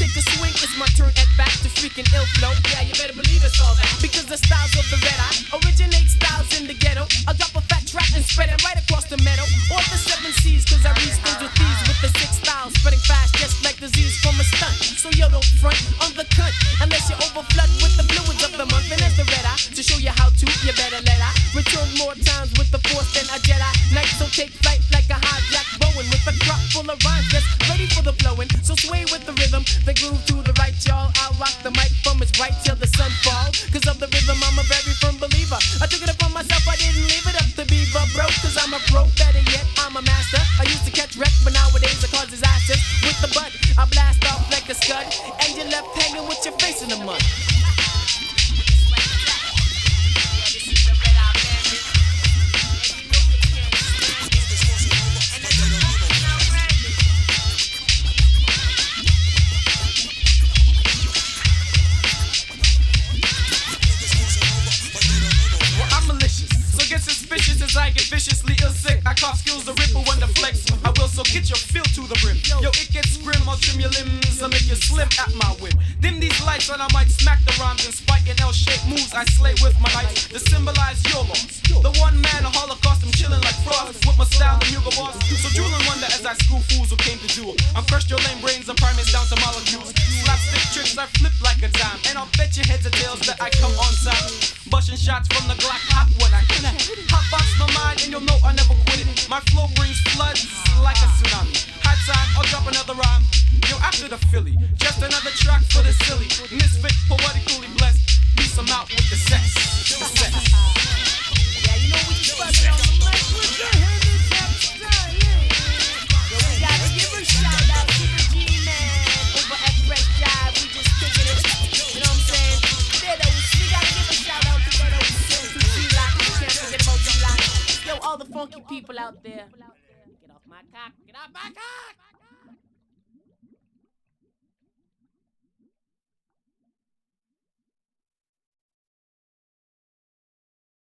take a swing, it's my turn at back to freaking ill flow. Yeah, you better believe it's all that. Because the styles of the red eye originate styles in the ghetto. I drop a fat track and spread it right across the meadow. All the 7 C's, cause I reach things with these with the 6 styles, spreading fast just like disease from a stunt. So yo, don't front on the cunt unless you overflood with the fluids of the month. And as the red eye, to show you how to, you better let I return more times with the force than a Jedi Knight. So take flight like a hijack Bowen with a crop full of rhymes that's ready for the blowing. So sway with the rhythm, the groove to the right, y'all. I'll rock the mic from its right till the sun fall. Cause of the rhythm, I'm a very firm believer. I took it upon myself, I didn't leave it up to Beaver, bro. Cause I'm a pro, better yet, I'm a master. I used to catch wreck, but nowadays I cause disasters. With the bud, I blast off like a scud, and you're left hanging with your face in the mud. As I get viciously ill sick, I cough skills the ripple when the flex. I will so get your feel to the brim. Yo, it gets grim, I'll trim your limbs, I'll make you slim at my whim. Dim these lights and I might smack the rhymes and spike in L-shaped moves I slay with my knife to symbolize your loss. The one man, a holocaust, I'm chilling like frost with my style, the Hugo Boss. So drool and wonder as I school fools who came to duel. I'm crushed your lame brains and primates down to molecules. Slapstick tricks I flip like a dime, and I'll bet your heads or tails that I come on time. Busting shots from the Glock hot when I hit it. Hotbox my mind and you'll know I never quit it. My flow brings floods like a tsunami. High time, I'll drop another rhyme. Yo, after the Philly, just another track for the silly. Misfit, poetically blessed. Peace, I'm out with the sex. The sex. Yeah, you know we just buzzing on the mic. Put your hand in that style, yeah. Yo, we gotta give a shout out to the G-Man over at Fresh Jive. We just kicking it. You know what I'm saying? We gotta give a shout out to that old G-Lock. We can't forget about G-Lock. Yo, all the funky people out there. Get off my cock. Get off my cock.